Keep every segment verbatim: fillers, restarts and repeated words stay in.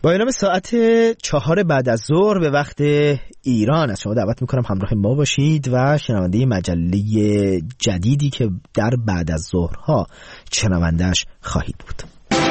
با اعلام ساعت چهار بعد از ظهر به وقت ایران از شما دعوت میکنم همراه ما باشید و شنونده مجله جدیدی که در بعد از ظهرها شنونده‌اش خواهید بود.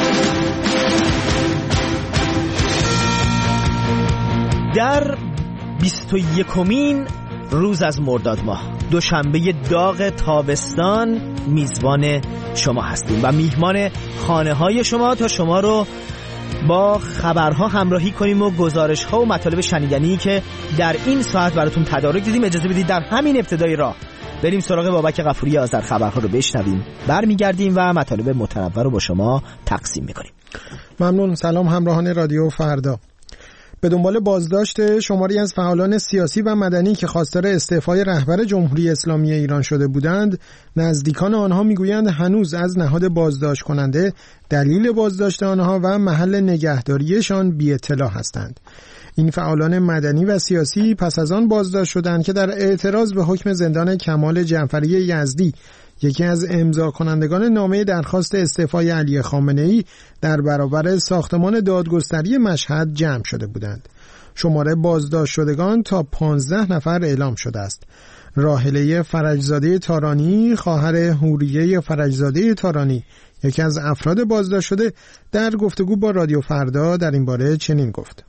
در بیست و یکمین روز از مرداد ماه، دوشنبه داغ تابستان، میزبان شما هستیم و میهمان خانه های شما تا شما رو با خبرها همراهی کنیم و گزارش‌ها و مطالب شنیدنی که در این ساعت براتون تدارک دیدیم. اجازه بدید در همین ابتدای راه بریم سراغ بابک غفوری آذر، خبرها رو بشنویم، برمیگردیم و مطالب متنوع رو با شما تقسیم می‌کنیم. ممنون. سلام همراهان رادیو فردا. به دنبال بازداشت شماری از فعالان سیاسی و مدنی که خواستار استعفای رهبر جمهوری اسلامی ایران شده بودند، نزدیکان آنها میگویند هنوز از نهاد بازداشت کننده، دلیل بازداشت آنها و محل نگهداریشان بی اطلاع هستند. این فعالان مدنی و سیاسی پس از آن بازداشت شدند که در اعتراض به حکم زندان کمال جعفری یزدی، یکی از امضا کنندگان نامه درخواست استعفای علی خامنه‌ای، در برابر ساختمان دادگستری مشهد جمع شده بودند. شماره بازداشت شدگان تا پانزده نفر اعلام شده است. راحله فرجزاده تارانی، خواهر حوریه فرجزاده تارانی، یکی از افراد بازداشت شده، در گفتگو با رادیو فردا در این باره چنین گفت: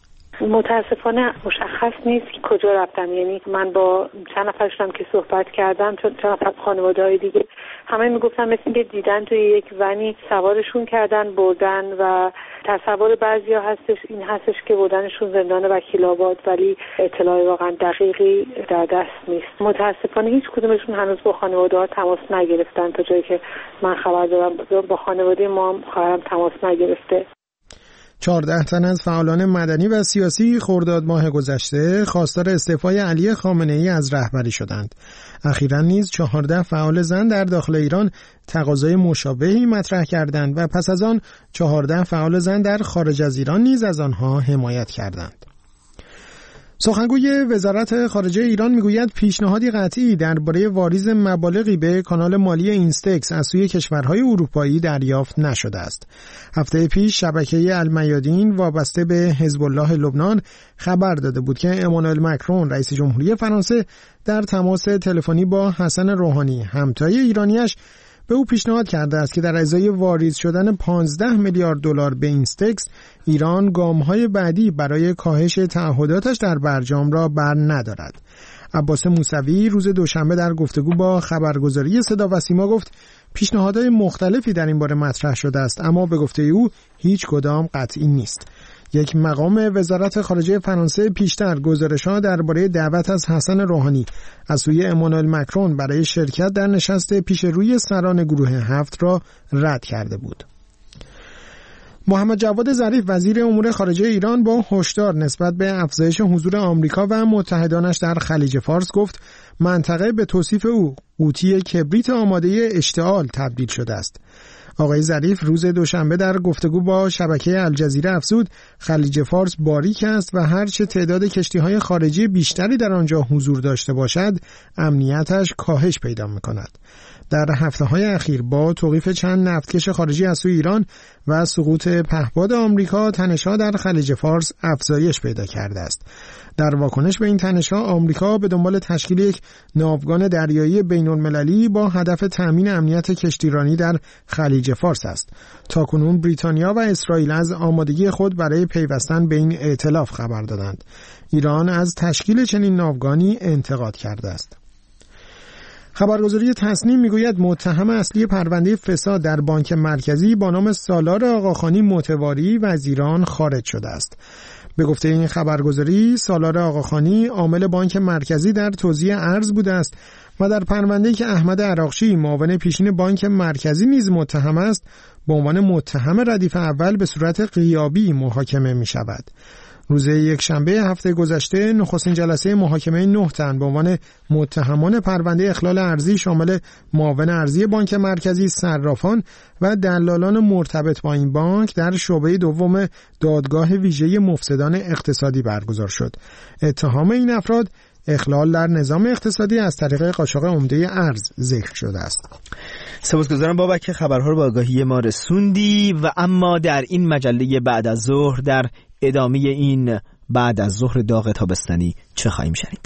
متاسفانه مشخص نیست که کجا رفتن. یعنی من با چند نفر شدم که صحبت کردم، چند نفر خانواده‌های دیگه، همه میگفتن مثل اینکه دیدن توی یک ونی سوارشون کردن بردن و تصور بعضیا هستش این هستش که بردنشون زندان وکیل‌آباد، ولی اطلاع واقعا دقیقی در دست نیست. متاسفانه هیچ کدومشون هنوز با خانواده‌ها تماس نگرفتن. تا جایی که من خبر دارم با خانواده ما هم خواهرم تماس نگرفته. چهارده تن از فعالان مدنی و سیاسی خرداد ماه گذشته خواستار استعفای علی خامنه‌ای از رهبری شدند. اخیراً نیز چهارده فعال زن در داخل ایران تقاضای مشابهی مطرح کردند و پس از آن چهارده فعال زن در خارج از ایران نیز از آنها حمایت کردند. سخنگوی وزارت خارجه ایران میگوید پیشنهادی قطعی درباره واریز مبالغی به کانال مالی اینستکس از سوی کشورهای اروپایی دریافت نشده است. هفته پیش شبکه المیادین وابسته به حزب الله لبنان خبر داده بود که امانوئل مکرون رئیس جمهوری فرانسه در تماس تلفنی با حسن روحانی همتای ایرانیش به او پیشنهاد کرده است که در ازای واریز شدن پانزده میلیارد دلار به اینستکس، ایران گام‌های بعدی برای کاهش تعهداتش در برجام را بر ندارد. عباس موسوی روز دوشنبه در گفتگو با خبرگزاری صدا و سیما گفت پیشنهادهای مختلفی در این باره مطرح شده است، اما به گفته او هیچ کدام قطعی نیست. یک مقام وزارت خارجه فرانسه پیشتر گزارش‌ها درباره دعوت از حسن روحانی از سوی امانوئل مکرون برای شرکت در نشست پیش روی سران گروه هفت را رد کرده بود. محمد جواد ظریف وزیر امور خارجه ایران با هشدار نسبت به افزایش حضور آمریکا و متحدانش در خلیج فارس گفت منطقه به توصیف او قوطی کبریت آماده اشتعال تبدیل شده است. آقای ظریف روز دوشنبه در گفتگو با شبکه الجزیره افزود خلیج فارس باریک است و هرچه تعداد کشتی‌های خارجی بیشتری در آنجا حضور داشته باشد امنیتش کاهش پیدا می‌کند. در هفته‌های اخیر با توقیف چند نفتکش خارجی از سوی ایران و سقوط پهپاد آمریکا تنش‌ها در خلیج فارس افزایش پیدا کرده است. در واکنش به این تنش‌ها آمریکا به دنبال تشکیل یک ناوگان دریایی بین‌المللی با هدف تأمین امنیت کشتیرانی در خلیج فارس است. تاکنون بریتانیا و اسرائیل از آمادگی خود برای پیوستن به این ائتلاف خبر دادند. ایران از تشکیل چنین ناوگانی انتقاد کرده است. خبرگزاری تصنیم میگوید متهم اصلی پرونده فساد در بانک مرکزی با نام سالار آقاخانی متواری از ایران خارج شده است. به گفته این خبرگزاری سالار آقاخانی عامل بانک مرکزی در توزیع ارز بوده است و در پرونده‌ای که احمد عراقچی معاون پیشین بانک مرکزی نیز متهم است به عنوان متهم ردیف اول به صورت غیابی محاکمه می شود. روز یکشنبه هفته گذشته نخستین جلسه محاکمه نه تن به عنوان متهمان پرونده اخلال ارزی شامل معاون ارزی بانک مرکزی، صرافان و دلالان مرتبط با این بانک در شعبه دوم دادگاه ویژه مفسدان اقتصادی برگزار شد. اتهام این افراد اخلال در نظام اقتصادی از طریق قاچاق عمده ارز ذکر شده است. سپاسگزارم بابک که خبرها رو با آگاهی ما رسوندی. و اما در این مجله بعد از ظهر، در ادامه این بعد از ظهر داغ تابستانی چه خواهیم شنید؟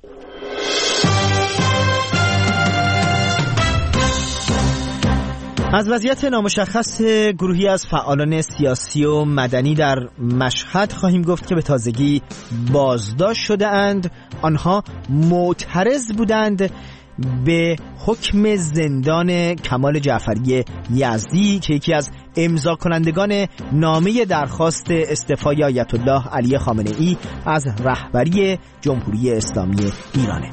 از وضعیت نامشخص گروهی از فعالان سیاسی و مدنی در مشهد خواهیم گفت که به تازگی بازداشت شده اند. آنها معترض بودند به حکم زندان کمال جعفری یزدی که یکی از امضا کنندگان نامه درخواست استعفای آیت الله علی خامنه ای از رهبری جمهوری اسلامی ایرانه.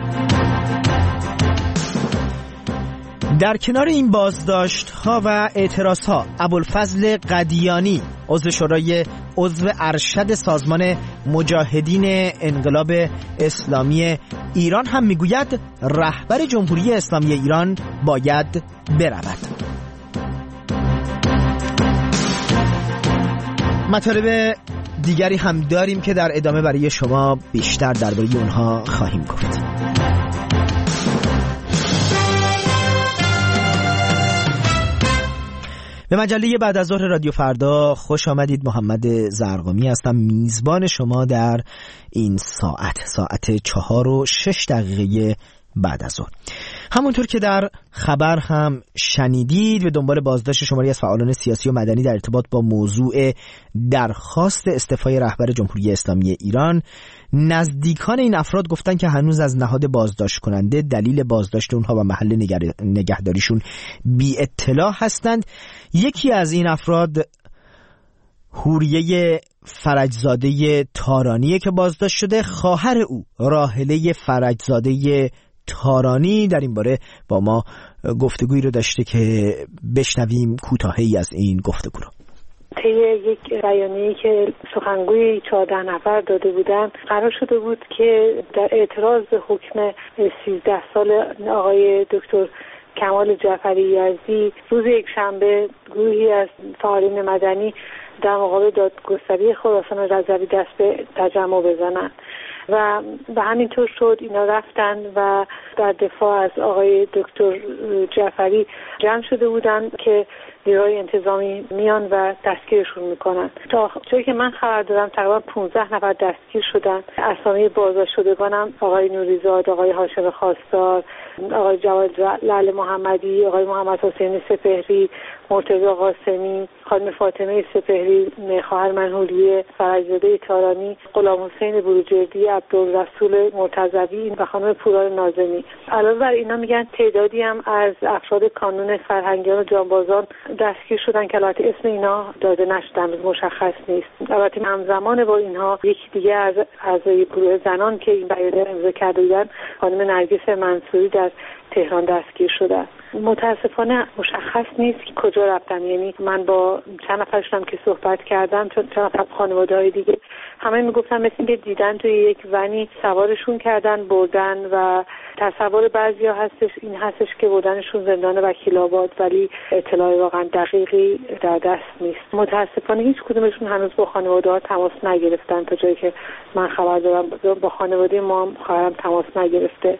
در کنار این بازداشت ها و اعتراض ها، ابوالفضل قدیانی عضو شورای عضو ارشد سازمان مجاهدین انقلاب اسلامی ایران هم میگوید رهبر جمهوری اسلامی ایران باید برود. مطالب دیگری هم داریم که در ادامه برای شما بیشتر درباره اونها خواهیم گفت. به مجله بعد از ظهر رادیو فردا خوش آمدید. محمد زرقامی هستم، میزبان شما در این ساعت ساعت چهار و شش دقیقه بعد از ظهر. همونطور که در خبر هم شنیدید، به دنبال بازداشت شماری از فعالان سیاسی و مدنی در ارتباط با موضوع درخواست استعفای رهبر جمهوری اسلامی ایران، نزدیکان این افراد گفتن که هنوز از نهاد بازداشت کننده، دلیل بازداشت اونها و محل نگهداریشون بی اطلاع هستند. یکی از این افراد حوریه فرجزاده تارانیه که بازداشت شده. خواهر او راحله فرجزاده تارانی در این باره با ما گفتگویی رو داشته که بشنویم کوتاهی از این گفتگو رو. طی یک بیانیه‌ای که سخنگوی چهارده نفر داده بودن، قرار شده بود که در اعتراض به حکم سیزده سال آقای دکتر کمال جعفری یزدی روز یک شنبه گروهی از فعالین مدنی در مقابل دادگستری خراسان رضوی دست به تجمع بزنند و به همین طور شد. اینا رفتن و در دفاع از آقای دکتر جعفری جمع شده بودند که نیروهای انتظامی میان و دستگیرشون میکنن. تا جایی که من خبر دارم تقریبا پانزده نفر دستگیر شدن. اسامی بازداشت شدگانم آقای نوریزاد، آقای هاشم خواستار، آقای جواد لعل محمدی، آقای محمد حسین سپهری، مرتضی قاسمی، خانم فاطمه سپهری، خواهر منحوریه فرجزاده تارانی، غلام حسین بروجردی، عبدالرسول مرتضوی و خانم پورار ناظمی. علاوه بر اینا میگن تعدادی هم از افراد کانون فرهنگیان و جانبازان دستگیر شدن که البته اسم اینا داده نشدن، مشخص نیست. البته همزمان با اینها یکی دیگه از اعضای گروه زنان که این بیانیه امضا کرده بودن، خانم نرگس منصوری، در تهران دستگیر شده. متاسفانه مشخص نیست که کجا رفتن. یعنی من با چند نفرشون که صحبت کردم، چون چند نفر خانواده‌های دیگه همه میگفتن مثل اینکه دیدن توی یک ونی سوارشون کردن بردن و تصور بعضیا هستش این هستش که بردنشون زندان وکیل‌آباد، ولی اطلاع واقعا دقیقی در دست نیست. متاسفانه هیچ کدومشون هنوز با خانواده‌ها تماس نگرفتن. تا جایی که من خبر دارم با خانواده ما هم خواهرم تماس نگرفته.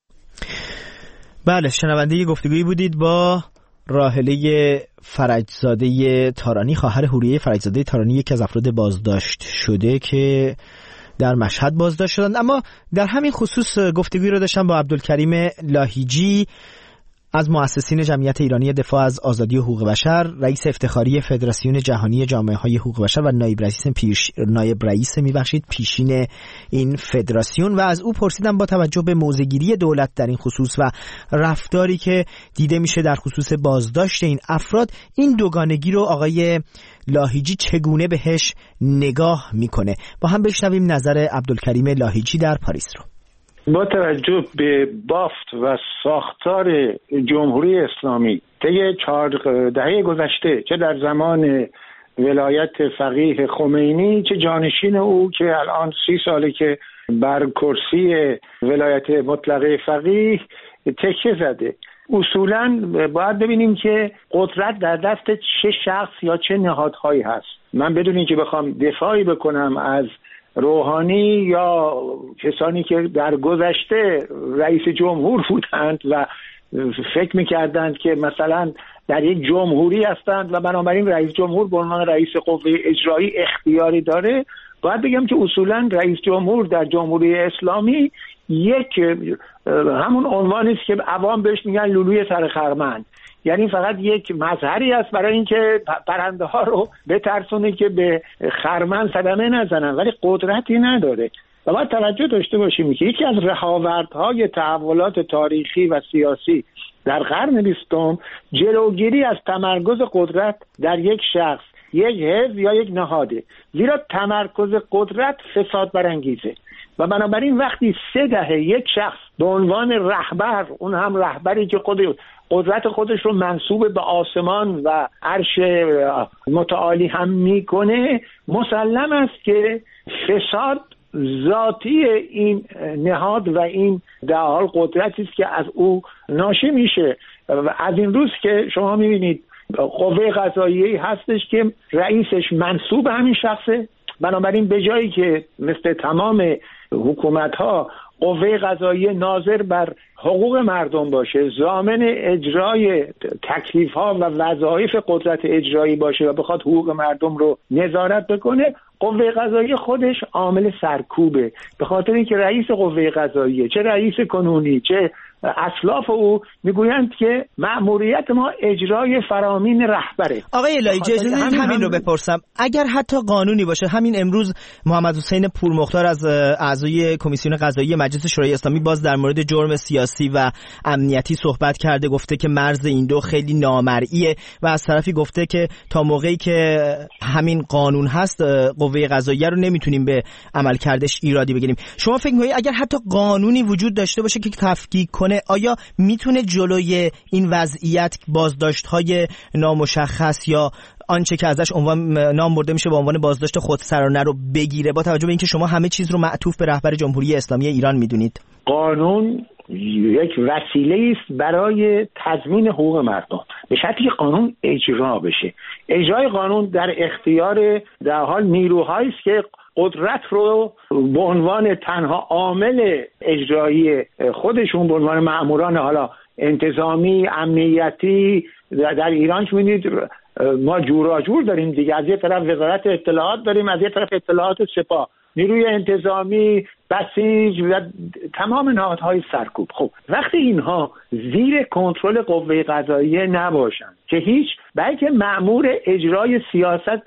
بله، شنونده گفتگویی بودید با راحله فرجزاده تارانی، خواهر حوریه فرجزاده تارانی، یکی از افراد بازداشت شده که در مشهد بازداشت شدند. اما در همین خصوص گفتگویی رو داشتم با عبدالکریم لاهیجی از مؤسسین جمعیت ایرانی دفاع از آزادی و حقوق بشر، رئیس افتخاری فدراسیون جهانی جامعه‌های حقوق بشر و نایب رئیس پیش نایب رئیس میبخشید پیشین این فدراسیون، و از او پرسیدم با توجه به موضع‌گیری دولت در این خصوص و رفتاری که دیده میشه در خصوص بازداشت این افراد، این دوگانگی رو آقای لاهیجی چگونه بهش نگاه میکنه. با هم بشنویم نظر عبدالکریم لاهیجی در پاریس رو. با توجه به بافت و ساختار جمهوری اسلامی طی چهار دهه گذشته، چه در زمان ولایت فقیه خمینی چه جانشین او که الان سی ساله که بر کرسی ولایت مطلقه فقیه تکیه زده، اصولاً باید ببینیم که قدرت در دست چه شخص یا چه نهادهایی هست. من بدون اینکه بخوام دفاعی بکنم از روحانی یا کسانی که در گذشته رئیس جمهور بودند و فکر میکردند که مثلا در یک جمهوری هستند و بنابراین رئیس جمهور به عنوان رئیس قوه اجرایی اختیاری داره، باید بگم که اصولا رئیس جمهور در جمهوری اسلامی یک همون عنوانی است که عوام بهش میگن لولوی سر خرمن، یعنی فقط یک مظهری است برای اینکه پرنده ها رو بترسونه که به خرمن صدمه نزنن، ولی قدرتی نداره. و باید توجه داشته باشیم که یکی از رهاوردهای تحولات تاریخی و سیاسی در قرن بیستم جلوگیری از تمرکز قدرت در یک شخص، یک حزب یا یک نهاده، زیرا تمرکز قدرت فساد برانگیزه و بنابراین وقتی سه دهه یک شخص به عنوان رهبر، اون هم رهبری که خود قدرت خودش رو منسوب به آسمان و عرش متعالی هم میکنه، مسلم است که فساد ذاتی این نهاد و این در حال قدرتی است که از او ناشی میشه. از این روز که شما میبینید قوه قضاییه هستش که رئیسش منسوب همین شخصه، بنابراین به جایی که مثل تمام حکومت ها قوه قضاییه ناظر بر حقوق مردم باشه، ضامن اجرای تکلیف ها و وظایف قدرت اجرایی باشه و بخواد حقوق مردم رو نظارت بکنه، قوه قضاییه خودش عامل سرکوبه، به خاطر اینکه رئیس قوه قضاییه، چه رئیس کنونی چه اسلاف او، میگویند که مأموریت ما اجرای فرامین رهبره. آقای لایجی اجازه همین رو بپرسم، اگر حتی قانونی باشه، همین امروز محمد حسین پورمختار از اعضای کمیسیون قضایی مجلس شورای اسلامی باز در مورد جرم سیاسی و امنیتی صحبت کرده، گفته که مرز این دو خیلی نامرئیه و از طرفی گفته که تا موقعی که همین قانون هست قوه قضاییه رو نمیتونیم به عملکردش ایرادی بگیریم. شما فکر می‌کنید اگر حتی قانونی وجود داشته باشه که تفکیک کنه، آیا میتونه جلوی این وضعیت بازداشت‌های نامشخص یا آنچه که ازش عنوان نام برده میشه به عنوان بازداشت خودسرانه رو بگیره، با توجه به اینکه شما همه چیز رو معطوف به رهبر جمهوری اسلامی ایران میدونید؟ قانون یک وسیله است برای تضمین حقوق مردم، به شرطی که قانون اجرا بشه. اجرای قانون در اختیار در حال نیروهایی است که قدرت رو به عنوان تنها عامل اجرایی خودشون، به عنوان مأموران حالا انتظامی، امنیتی، در ایران که می‌بینید ما جوراجور داریم دیگه، از یه طرف وزارت اطلاعات داریم، از یه طرف اطلاعات سپاه، نیروی انتظامی، بسیج و تمام نهادهای سرکوب. خب وقتی اینها زیر کنترل قوه قضاییه نباشند که هیچ، بلکه مأمور اجرای سیاست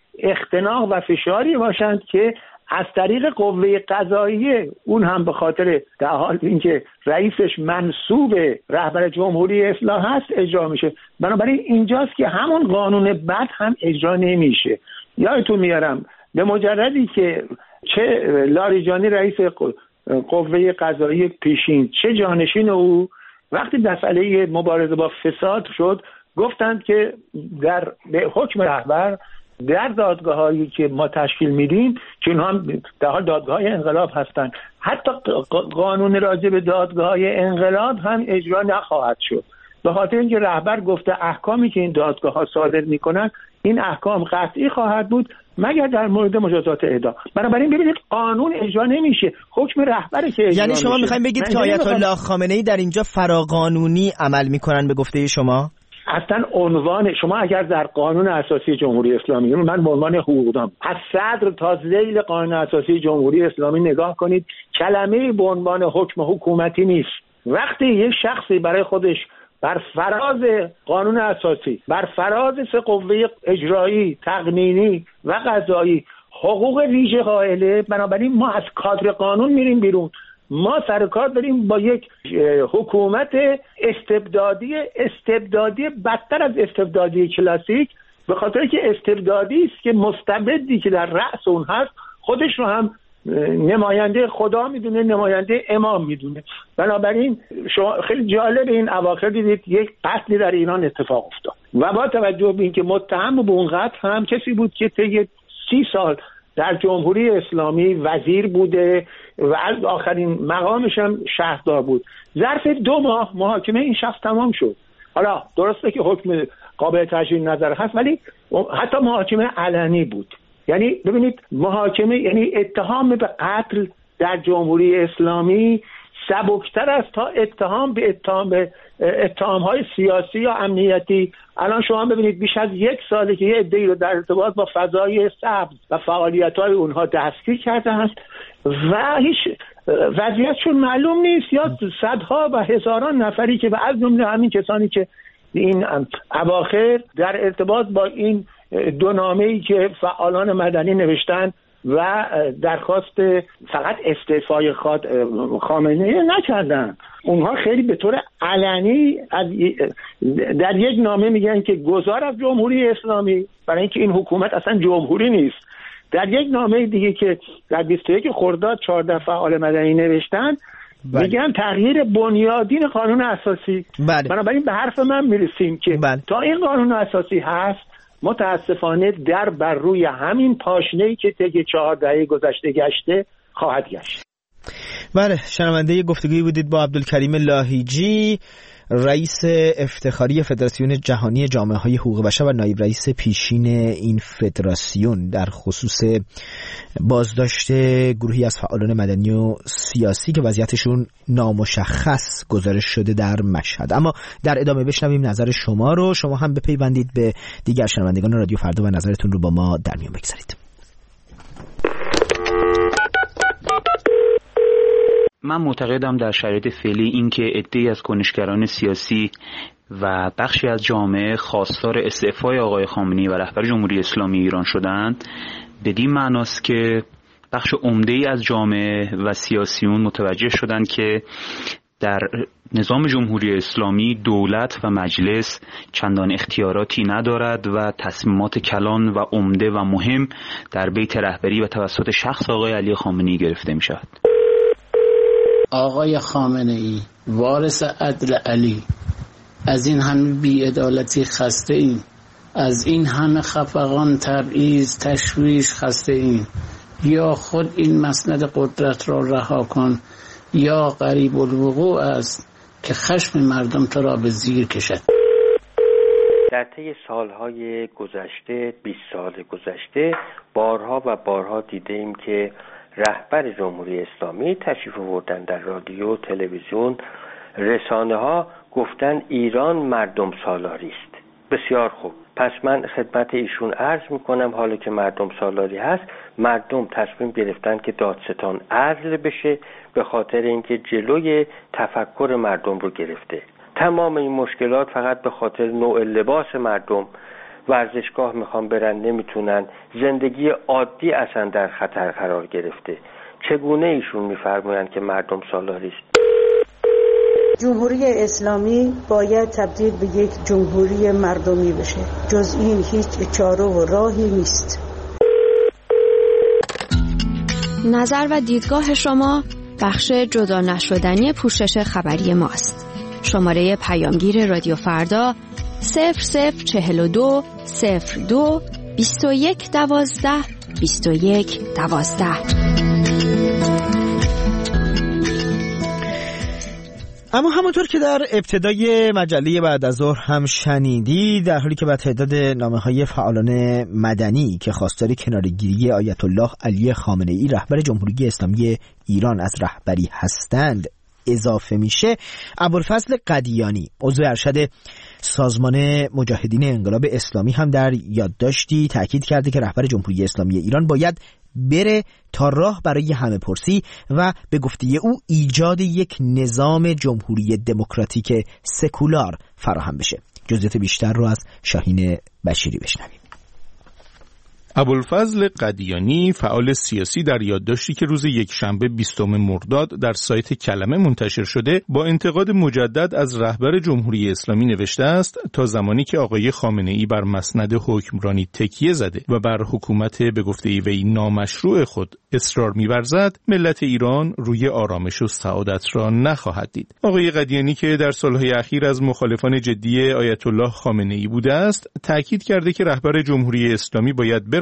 اختناق و فشاری باشند که از طریق قوه قضاییه، اون هم به خاطر در حال اینکه رئیسش منسوب رهبر جمهوری اسلامی هست، اجرا میشه. بنابراین اینجاست که همون قانون بد هم اجرا نمیشه. یادتون میارم به مجردی که چه لاریجانی رئیس قوه قضاییه پیشین، چه جانشین او، وقتی مسئله مبارزه با فساد شد، گفتند که در به حکم رهبر در دادگاه‌هایی که ما تشکیل میدیم که اونها هم در حال دادگاه‌های انقلاب هستند، حتی قانون راجع به دادگاه‌های انقلاب هم اجرا نخواهد شد، به خاطر اینکه رهبر گفته احکامی که این دادگاه‌ها صادر می‌کنند این احکام قطعی خواهد بود مگر در مورد مجازات اعدام. بنابراین ببینید قانون اجرا نمیشه، حکم رهبره که اجرا. یعنی شما می‌خواید بگید که آیت الله خامنه‌ای در اینجا فراقانونی عمل می‌کنن به گفته شما؟ اصلا عنوان شما اگر در قانون اساسی جمهوری اسلامی، من به عنوان حقوقدان از صدر تا ذیل قانون اساسی جمهوری اسلامی نگاه کنید، کلمه‌ای به عنوان حکم حکومتی نیست. وقتی یک شخصی برای خودش بر فراز قانون اساسی، بر فراز سه قوه اجرایی، تقنینی و قضایی حقوق ویژه قائله، بنابراین ما از کادر قانون میریم بیرون. ما سر کار داریم با یک حکومت استبدادی استبدادی بدتر از استبدادی کلاسیک، به خاطر که استبدادی است که مستبدی که در رأس اون هست خودش رو هم نماینده خدا میدونه، نماینده امام میدونه. بنابراین شما خیلی جالب این اواخر دیدید یک قتلی در ایران اتفاق افتاد و با توجه به اینکه متهم به اون قتل هم کسی بود که طی سی سال در جمهوری اسلامی وزیر بوده و از آخرین مقامش هم شهردار بود، ظرف دو ماه محاکمه این شخص تمام شد. حالا درسته که حکم قابل تجدید نظر هست، ولی حتی محاکمه علنی بود. یعنی ببینید محاکمه، یعنی اتهام به قتل در جمهوری اسلامی سبکتر است تا اتهام به اتهام به اتهام‌های سیاسی یا امنیتی. الان شما ببینید بیش از یک ساله که یه عده‌ای رو در ارتباط با فضای سبز و فعالیت‌های اونها دستگیر کردند و هیچ وضعیتشون معلوم نیست، یا صدها و هزاران نفری که از جمله همین کسانی که این اواخر در ارتباط با این دو نامه‌ای که فعالان مدنی نوشتن و درخواست فقط استعفای خامنه‌ای نکردن، اونها خیلی به طور علنی از در یک نامه میگن که گذار از جمهوری اسلامی، برای اینکه این حکومت اصلا جمهوری نیست. در یک نامه دیگه که در بیست و یک خرداد چهارده فعال مدنی نوشتن بله. میگن تغییر بنیادین قانون اساسی. بله. بنابراین به حرف من میرسیم که بله. تا این قانون اساسی هست متاسفانه در بر روی همین پاشنه‌ای که طی چهار دهه گذشته گشته خواهد گشت. بله، شنونده گفتگویی بودید با عبدالکریم لاهیجی، رئیس افتخاری فدراسیون جهانی جامعه‌های حقوق بشر و نایب رئیس پیشین این فدراسیون در خصوص بازداشت گروهی از فعالان مدنی و سیاسی که وضعیتشون نامشخص گزارش شده در مشهد. اما در ادامه بشنویم نظر شما رو. شما هم بپیوندید به دیگر شنوندگان رادیو فردا و نظرتون رو با ما در میون بگذارید. من معتقدم در شرایط فعلی این که عده‌ای از کنشگران سیاسی و بخشی از جامعه خواستار استعفای آقای خامنه‌ای و رهبر جمهوری اسلامی ایران شدند بدین معناست که بخش عمده‌ای از جامعه و سیاسیون متوجه شدند که در نظام جمهوری اسلامی دولت و مجلس چندان اختیاراتی ندارد و تصمیمات کلان و عمده و مهم در بیت رهبری و توسط شخص آقای علی خامنه‌ای گرفته می‌شود. آقای خامنه‌ای وارث عدل علی، از این همه بی‌عدالتی خسته ایم، از این همه خفقان، تبعیض، تشویش خسته ایم. یا خود این مسند قدرت را رها کن یا قریب الوقوع است که خشم مردم تو را به زیر کشد. در طی سالهای گذشته، بیست سال گذشته، بارها و بارها دیده ایم که رهبر جمهوری اسلامی تشریف آوردن در رادیو، تلویزیون، رسانه ها، گفتن ایران مردم سالاری است. بسیار خوب. پس من خدمت ایشون عرض میکنم حالا که مردم سالاری هست، مردم تصمیم گرفتن که دادستان عزل بشه به خاطر اینکه جلوی تفکر مردم رو گرفته. تمام این مشکلات فقط به خاطر نوع لباس مردم، ورزشگاه میخوان برن نمیتونن، زندگی عادی اصلا در خطر قرار گرفته. چگونه ایشون میفرمایند که مردم سالاری است؟ جمهوری اسلامی باید تبدیل به یک جمهوری مردمی بشه. جز این هیچ چاره و راهی نیست. نظر و دیدگاه شما بخش جدا نشدنی پوشش خبری ماست. شماره پیامگیر رادیو فردا صفر صفر چهل و دو صفر دو بیست و یک دوازده بیست و یک دوازده. اما همونطور که در ابتدای مجله بعد از ظهر هم شنیدی، در حالی که به تعداد نامه‌های فعالان مدنی که خواستار کناره‌گیری آیت الله علی خامنه‌ای رهبر جمهوری اسلامی ایران از رهبری هستند اضافه میشه، ابوالفضل قدیانی عضو ارشد سازمان مجاهدین انقلاب اسلامی هم در یادداشتی تاکید کرده که رهبر جمهوری اسلامی ایران باید بره تا راه برای همه پرسی و به گفته او ایجاد یک نظام جمهوری دموکراتیک سکولار فراهم بشه. جزئیات بیشتر رو از شاهین بشیری بشنویم. ابوالفضل قدیانی فعال سیاسی در یادداشتی که روز یکشنبه بیستم مرداد در سایت کلمه منتشر شده با انتقاد مجدد از رهبر جمهوری اسلامی نوشته است تا زمانی که آقای خامنه‌ای بر مسند حکمرانی تکیه زده و بر حکومت به گفته وی نامشروع خود اصرار می‌ورزد، ملت ایران روی آرامش و سعادت را نخواهد دید. آقای قدیانی که در سالهای اخیر از مخالفان جدی آیت الله خامنه‌ای بوده است، تاکید کرده که رهبر جمهوری اسلامی باید بر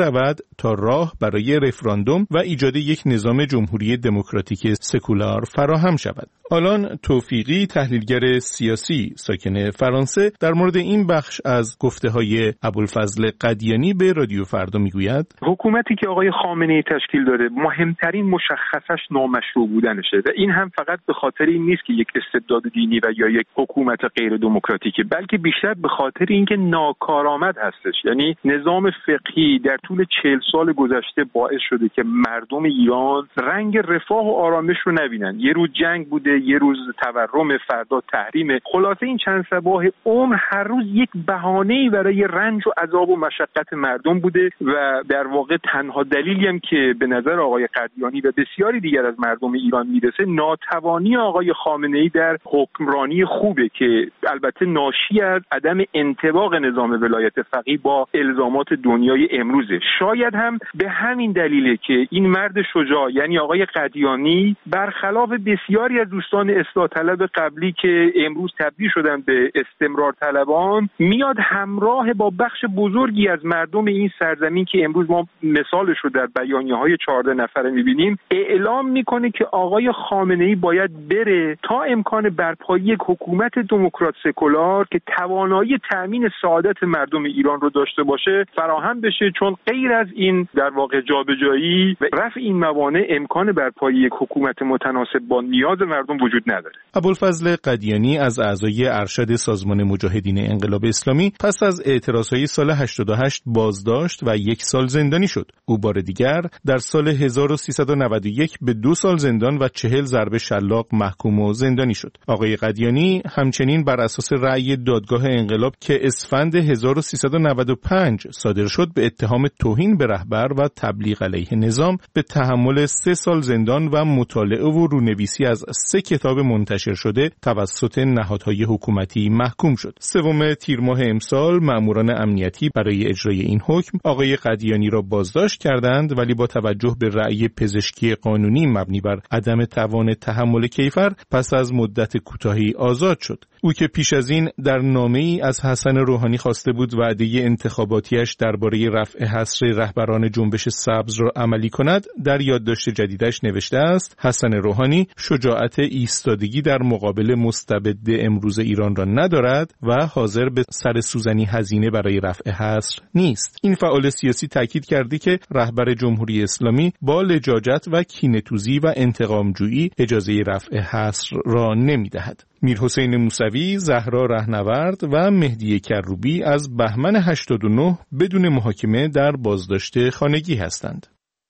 برود تا راه برای رفراندوم و ایجاد یک نظام جمهوری دموکراتیک سکولار فراهم شود. آلان توفیقی، تحلیلگر سیاسی ساکن فرانسه، در مورد این بخش از گفته‌های ابوالفضل قدیانی به رادیو فردا میگوید: حکومتی که آقای خامنه‌ای تشکیل داده مهمترین مشخصش نامشروع بودنشه و این هم فقط به خاطر این نیست که یک استبداد دینی و یا یک حکومت غیر دموکراتیکه، بلکه بیشتر به خاطر اینکه ناکارآمد هستش. یعنی نظام فقهی در طول چهل سال گذشته باعث شده که مردم ایران رنگ رفاه و آرامش رو نبینن. یه روز جنگ بوده، یه روز تورم، فردا تحریم. خلاصه این چند صباح عمر هر روز یک بهانه‌ای برای رنج و عذاب و مشقت مردم بوده و در واقع تنها دلیلی هم که به نظر آقای قدیانی و بسیاری دیگر از مردم ایران میرسه ناتوانی آقای خامنه‌ای در حکمرانی خوبه که البته ناشی از عدم انطباق نظام ولایت فقیه با الزامات دنیای امروزه. شاید هم به همین دلیله که این مرد شجاع یعنی آقای قدیانی برخلاف بسیاری از دوستان اصلاح طلب قبلی که امروز تبدیل شدن به استمرار طلبان، میاد همراه با بخش بزرگی از مردم این سرزمین که امروز ما مثالش رو در بیانیه‌های چهارده نفره می‌بینیم، اعلام میکنه که آقای خامنه‌ای باید بره تا امکان برپایی یک حکومت دموکرات سکولار که توانایی تأمین سعادت مردم ایران رو داشته باشه فراهم بشه، چون غیر از این در واقع جابجایی و رفع این موانع امکان برپایی یک حکومت متناسب با نیاز مردم وجود نداره. ابوالفضل قدیانی از اعضای ارشد سازمان مجاهدین انقلاب اسلامی پس از اعتراضهای سال هشتاد و هشت بازداشت و یک سال زندانی شد. او بار دیگر در سال هزار و سیصد و نود و یک به دو سال زندان و چهل ضرب شلاق محکوم و زندانی شد. آقای قدیانی همچنین بر اساس رأی دادگاه انقلاب که اسفند هزار و سیصد و نود و پنج صادر شد به اتهام توهین به رهبر و تبلیغ علیه نظام به تحمل سه سال زندان و مطالعه و رونویسی از سه کتاب منتشر شده توسط نهادهای حکومتی محکوم شد. سوم تیر ماه امسال مأموران امنیتی برای اجرای این حکم آقای قدیانی را بازداشت کردند، ولی با توجه به رأی پزشکی قانونی مبنی بر عدم توان تحمل کیفر پس از مدت کوتاهی آزاد شد. او که پیش از این در نامه‌ای از حسن روحانی خواسته بود وعده انتخاباتیش درباره رفع حصر رهبران جنبش سبز را عملی کند، در یادداشت جدیدش نوشته است: حسن روحانی شجاعت ایستادگی در مقابل مستبد امروز ایران را ندارد و حاضر به سر سوزنی هزینه برای رفع حصر نیست. این فعال سیاسی تاکید کرده که رهبر جمهوری اسلامی با لجاجت و کینه‌توزی و انتقامجویی اجازه رفع حصر را نمی‌دهد. میرحسین موسوی، زهرا رهنورد و مهدی کروبی از بهمن هشتاد و نه بدون محاکمه در بازداشت خانگی هستند.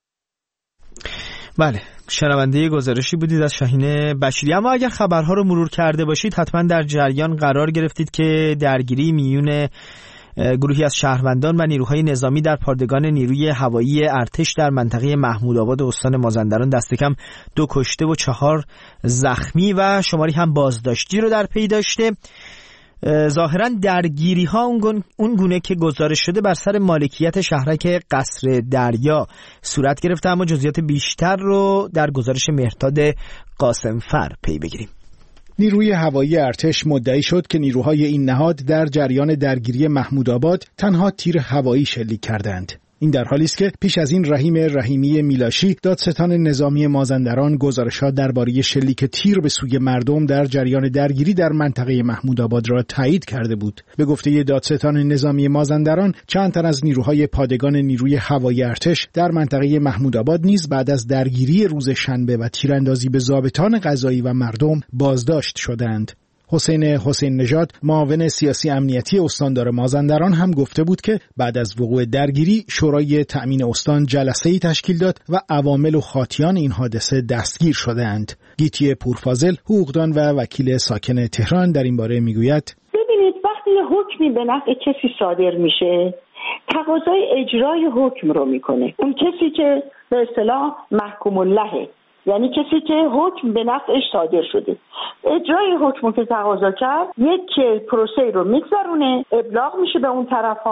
بله، شنونده گزارشی بودید از شاهین بشیری. اما اگر خبرها رو مرور کرده باشید حتما در جریان قرار گرفتید که درگیری میون گروهی از شهروندان و نیروهای نظامی در پادگان نیروی هوایی ارتش در منطقه محمودآباد استان مازندران دست کم دو کشته و چهار زخمی و شماری هم بازداشتی رو در پی داشته. ظاهرا درگیری ها اون گونه که گزارش شده بر سر مالکیت شهرک قصر دریا صورت گرفته، اما جزئیات بیشتر رو در گزارش مهرداد قاسمفر پی بگیریم. نیروی هوایی ارتش مدعی شد که نیروهای این نهاد در جریان درگیری محمودآباد تنها تیر هوایی شلیک کردند. این در حالی است که پیش از این رحیم رحیمی میلاشی دادستان نظامی مازندران گزارشات درباره شلیک تیر به سوی مردم در جریان درگیری در منطقه محمودآباد را تایید کرده بود. به گفته دادستان نظامی مازندران، چند تن از نیروهای پادگان نیروی هوایی ارتش در منطقه محمودآباد نیز بعد از درگیری روز شنبه و تیراندازی به ضابطان قضایی و مردم بازداشت شدند. حسین حسین نژاد، معاون سیاسی امنیتی استاندار مازندران، هم گفته بود که بعد از وقوع درگیری شورای تأمین استان جلسه‌ای تشکیل داد و عوامل و خاطیان این حادثه دستگیر شدند. گیتی پورفاضل، حقوقدان و وکیل ساکن تهران، در این باره میگوید: ببینید، وقتی یه حکمی به نفع کسی صادر میشه، تقاضای اجرای حکم رو میکنه. اون کسی که به اصطلاح محکوم اللهه، یعنی کسی که حکم به نفعش صادر شده، اجرای حکم که تقاضا کرد یک پروسه رو میگذرونه، ابلاغ میشه به اون طرف‌ها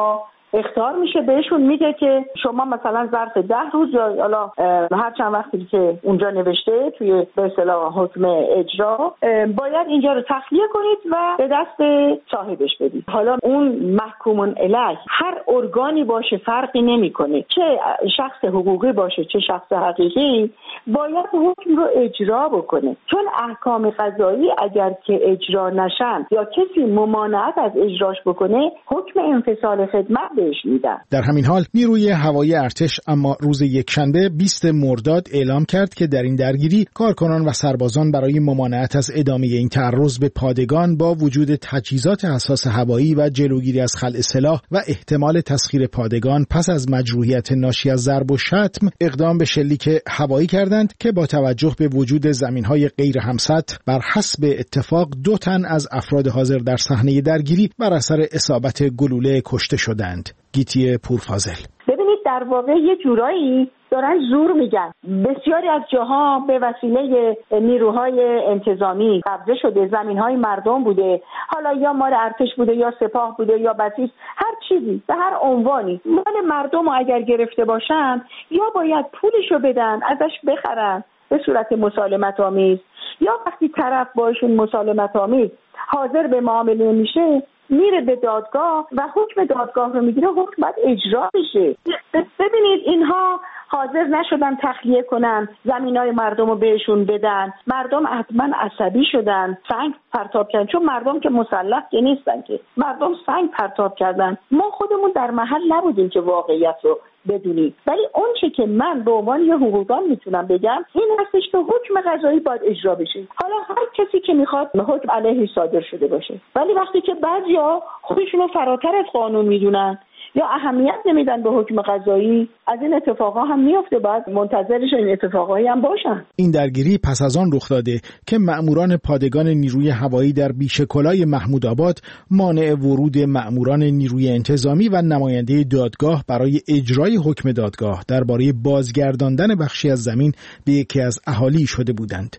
اخطار میشه، بهشون میگه که شما مثلا ظرف ده روز یا حالا هر چند وقتی که اونجا نوشته توی به اصطلاح حکم اجرا باید اینجا رو تخلیه کنید و به دست صاحبش بدید. حالا اون محکوم علیه هر ارگانی باشه فرقی نمیکنه، چه شخص حقوقی باشه چه شخص حقیقی، باید حکم رو اجرا بکنه، چون احکام قضایی اگر که اجرا نشن یا کسی ممانعت از اجراش بکنه حکم انفصال خدمت بهش میدن. در همین حال نیروی هوایی ارتش اما روز یکشنبه بیستم مرداد اعلام کرد که در این درگیری کارکنان و سربازان برای ممانعت از ادامه این تعرض به پادگان با وجود تجهیزات حساس هوایی و جلوگیری از خلع سلاح و احتمال تسخیر پادگان پس از مجروحیت ناشی از ضرب و شتم اقدام به شلیک هوایی کردند که با توجه به وجود زمین‌های غیر همسط بر حسب اتفاق دو تن از افراد حاضر در صحنه درگیری بر اثر اصابت گلوله کشته شدند. گیتی پورفاضل: ببینید در واقع یه جورایی دارن زور میگن. بسیاری از جاها به وسیله نیروهای انتظامی قبضه شده، زمینهای مردم بوده، حالا یا مال ارتش بوده یا سپاه بوده یا بسیج، هر چیزی به هر عنوانی مال مردم رو اگر گرفته باشن یا باید پولشو بدن ازش بخرن به صورت مسالمت آمیز، یا وقتی طرف باشون مسالمت آمیز حاضر به معامله میشه میره به دادگاه و حکم دادگاه رو میگیره، حکم باید اجرا بشه. ببینید اینها حاضر نشدن تخلیه کنن، زمینای مردم رو بهشون بدن، مردم حتما عصبی شدن، سنگ پرتاب کردن، چون مردم که مسلح که نیستن که مردم سنگ پرتاب کردن. ما خودمون در محل نبودیم که واقعیت رو بدونیم، ولی اون چه که من به عنوان یه حقوقدان میتونم بگم این هستش که حکم قضایی باید اجرا بشه. حالا هر کسی که میخواد حکم علیه صادر شده باشه، ولی وقتی که بعضیا خودشونو فراتر از قانون میدونن یا اهمیت نمیدن به حکم قضایی، از این اتفاقا هم میفته، باید منتظرش این اتفاقایی هم باشن. این درگیری پس از آن رخ داده که مأموران پادگان نیروی هوایی در بیشکلای محمودآباد مانع ورود مأموران نیروی انتظامی و نماینده دادگاه برای اجرای حکم دادگاه درباره بازگرداندن بخشی از زمین به یکی از اهالی شده بودند.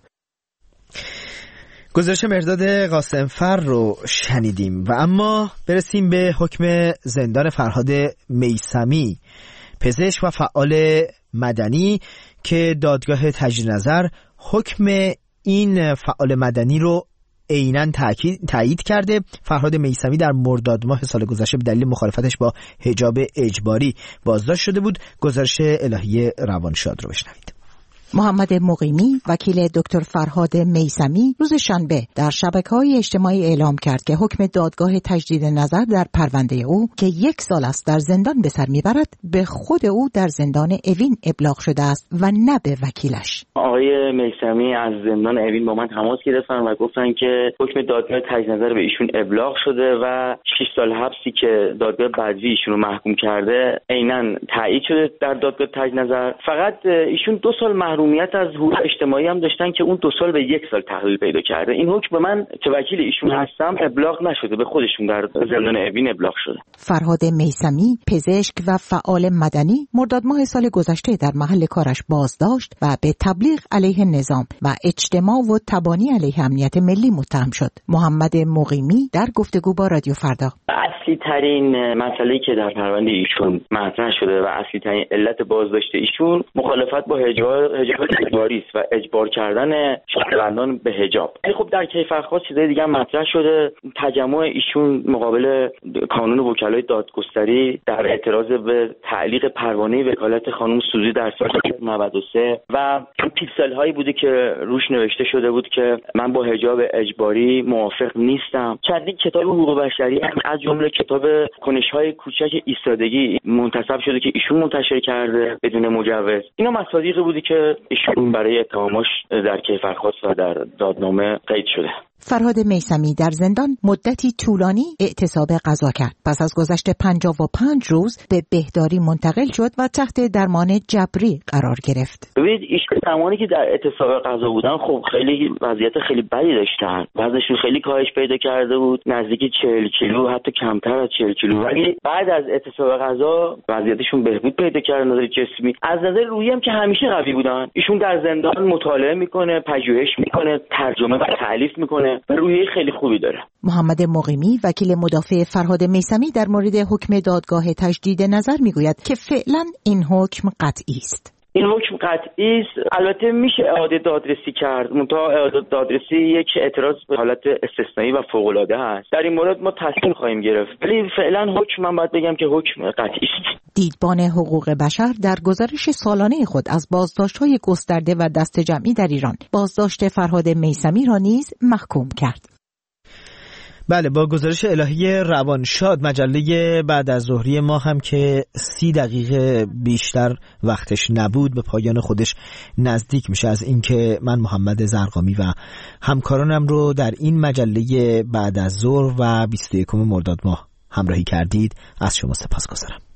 گزارش مرداد قاسمفر رو شنیدیم و اما برسیم به حکم زندان فرهاد میثمی، پزشک و فعال مدنی که دادگاه تجدید نظر حکم این فعال مدنی رو عیناً تایید کرده. فرهاد میثمی در مرداد ماه سال گذشته به دلیل مخالفتش با حجاب اجباری بازداشت شده بود. گزارش الهی روانشاد رو بشنوید. محمد مقیمی وکیل دکتر فرهاد میثمی روز شنبه در شبکه‌های اجتماعی اعلام کرد که حکم دادگاه تجدید نظر در پرونده او که یک سال است در زندان به سر میبرد به خود او در زندان اوین ابلاغ شده است و نه به وکیلش. آقای میثمی از زندان اوین با من تماس گرفتن و گفتن که حکم دادگاه تجدید نظر به ایشون ابلاغ شده و شش سال حبسی که دادگاه بدوی ایشون رو محکوم کرده عیناً تایید شده در دادگاه تجدید نظر. فقط ایشون دو سال محرومیت از حقوق اجتماعی هم داشتن که اون دو سال به یک سال تحویل پیدا کرده. این حکم به من که وکیل ایشون هستم ابلاغ نشده، به خودشون در زندان اوین ابلاغ شده. فرهاد میثمی پزشک و فعال مدنی مرداد ماه سال گذشته در محل کارش بازداشت و به تبلیغ علیه نظام و اجتماع و تبانی علیه امنیت ملی متهم شد. محمد مقیمی در گفتگو با رادیو فردا: اصلی ترین مسئله‌ای که در پرونده ایشون مطرح شده و اصلی ترین علت بازداشت ایشون مخالفت با حجاب اجباری است و اجبار کردن شهروندان به حجاب. خب در کیفرخواست چیزای دیگه هم مطرح شده. تجمع ایشون مقابل کانون وکلای دادگستری در اعتراض به تعلیق پروانه وکالت خانم سوزی در سال نود و سه و پیکسل هایی بوده که روش نوشته شده بود که من با حجاب اجباری موافق نیستم. چندین کتاب حقوق بشری از جمله کتاب کنش‌های کوچک ایستادگی منتسب شده که ایشون منتشر کرده بدون مجوز. اینا مصادیقی بودی که ایشون برای اتهامش در کیفرخواست و در دادنامه قید شده. فرهاد میثمی در زندان مدتی طولانی اعتصاب قضا کرد. پس از گذشت پنجاه و پنج روز به بهداری منتقل شد و تحت درمان جبری قرار گرفت. ببینید ایشون زمانی که در اعتصاب قضا بودن خب خیلی وضعیت خیلی بدی داشتن. وزنشون خیلی کاهش پیدا کرده بود، نزدیک چهل کیلو، حتی کمتر از چهل کیلو. ولی بعد از اعتصاب قضا وضعیتشون بهبود پیدا کرد نظر جسمی. از نظر روحی هم که همیشه قوی بودن. ایشون در زندان مطالعه میکنه، پژوهش میکنه، ترجمه و تالیف میکنه. میکنه و روحیه خیلی خوبی داره. محمد مقیمی وکیل مدافع فرهاد میثمی در مورد حکم دادگاه تجدید نظر میگوید که فعلا این حکم قطعی است. این حکم قطعی است. البته میشه اعاده دادرسی کرد، منتها اعاده دادرسی یک اعتراض به حالت استثنایی و فوق العاده است. در این مورد ما تصمیم خواهیم گرفت، ولی فعلا حکم من باید بگم که حکم قطعی است. دیدبان حقوق بشر در گزارش سالانه خود از بازداشت‌های گسترده و دسته‌جمعی در ایران بازداشت فرهاد میثمی را نیز محکوم کرد. بله، با گزارش الهی روانشاد مجله بعد از ظهری ما هم که سی دقیقه بیشتر وقتش نبود به پایان خودش نزدیک میشه. از اینکه من محمد زرقامی و همکارانم رو در این مجله بعد از ظهر و بیست و یکم مرداد ماه همراهی کردید از شما سپاسگزارم.